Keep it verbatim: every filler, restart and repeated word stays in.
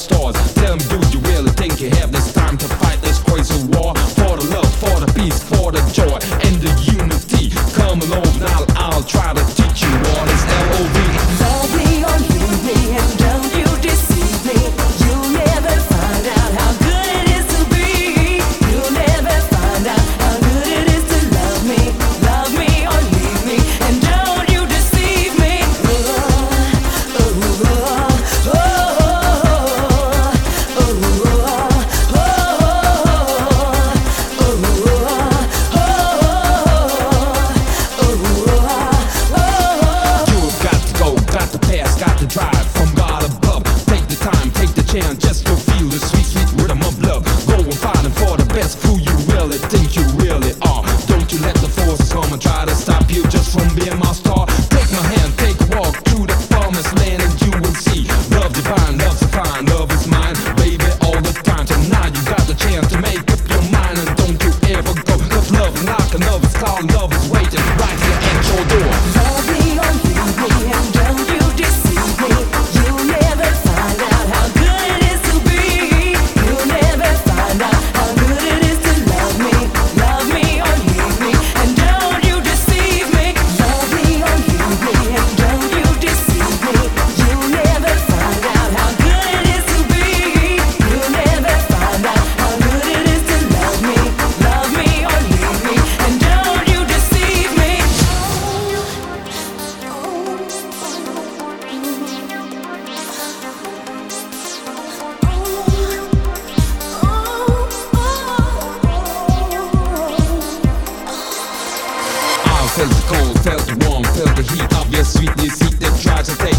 stars. Tell me, do you really think you have this time to fight this crazy war? For the love, for the peace, for the joy, and the unity. Come along now, I'll try to teach you what is L O V. Love me or leave me, and don't you deceive me. You'll never find out how good it is to be. You'll never find out how good it is to love me. Love me or leave me, and don't you deceive me. Oh, oh, oh, oh, oh, oh, oh, oh. You've got to go, got to pass, got to drive from God above. Take the time, take the chance, just to feel the sweet, sweet rhythm of love. Go and find for the best, who you really think you really are. Don't you let the forces come and try to stop you just from being my star. Take my hand, take a walk through the promised land, and you will see love divine, love's divine, love is mine, baby, all the time. So now you got the chance to make up your mind, and don't you ever go. Cause love is knocking, love is calling, love is waiting right here at your door. Love me or leave me, and don't you deceive me. You'll never find out how good it is to be. You'll never find out how good it is to love me. Love me or leave me, and don't you deceive me. Love me or leave me, and don't you deceive me. You'll never find out how good it is to be. You'll never find out how good it is to love me. Love me or leave me, and don't you deceive me. I felt the cold, felt the warmth, felt the heat of your sweetness, heat that tries to take